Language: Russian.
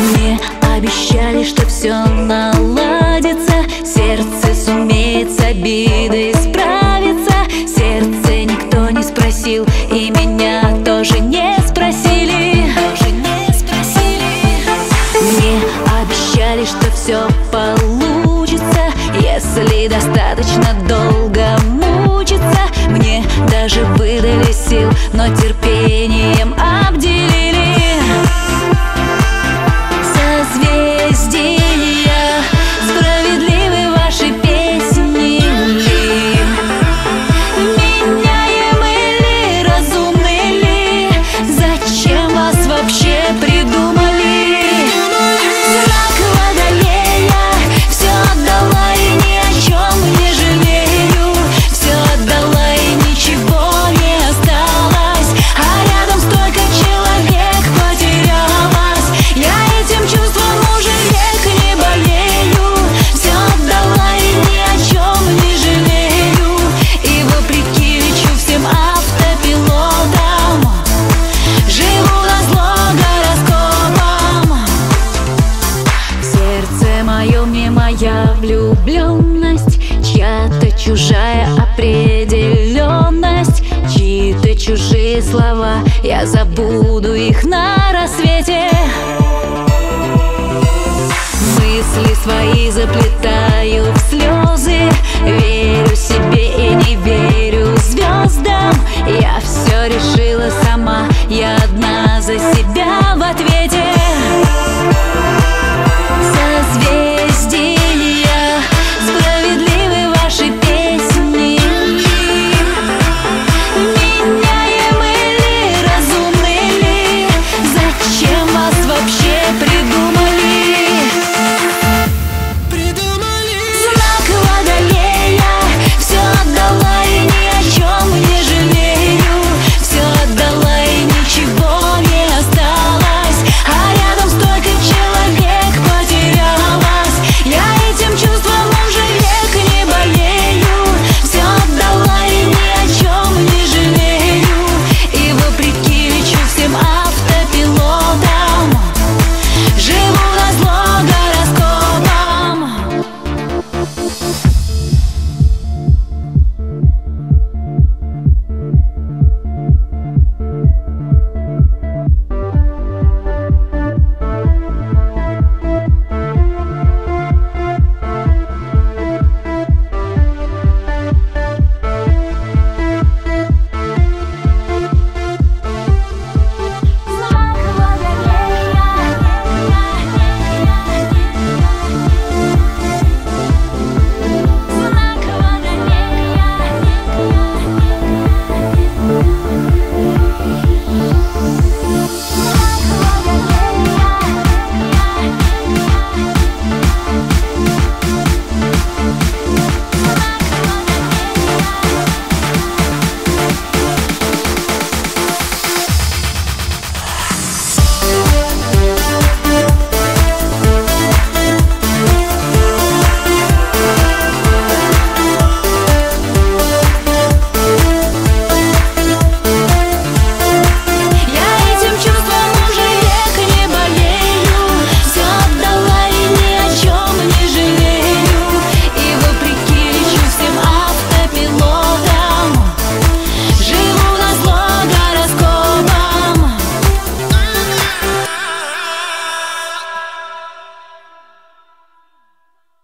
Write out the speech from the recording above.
Мне обещали, что все наладится, сердце сумеет с обидой справиться. Сердце никто не спросил, и меня тоже не спросили. Мне обещали, что все получится, если достаточно долго мучиться. Мне даже выдали сил, но терпением обделили. Созвездия, справедливы ваши песни ли? Меняемы ли, разумны ли? Зачем вас вообще придумали? Знак Водолея, все отдала и ни о чем не жалею. Все отдала и ничего не осталось, а рядом столько человек потерялось. Я этим чувством уже век не болею. Все отдала и ни о чем не жалею. И вопреки лечу всем автопилотам, живу назло гороскопам. В сердце моем не моя влюбленность, чья-то чужая определенность, чьи-то чужие слова, я забуду их на рассвете. Мысли свои заплетаю